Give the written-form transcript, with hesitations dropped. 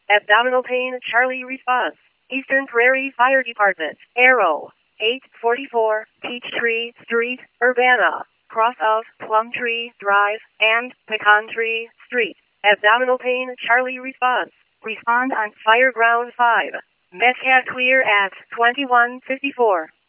Abdominal pain, Charlie response. Eastern Prairie Fire Department. Arrow. 844 Peachtree Street, Urbana. Cross of Plumtree Drive and Pecan Tree Street. Abdominal pain, Charlie response. Respond on Fireground 5. Metcalf clear at 2154.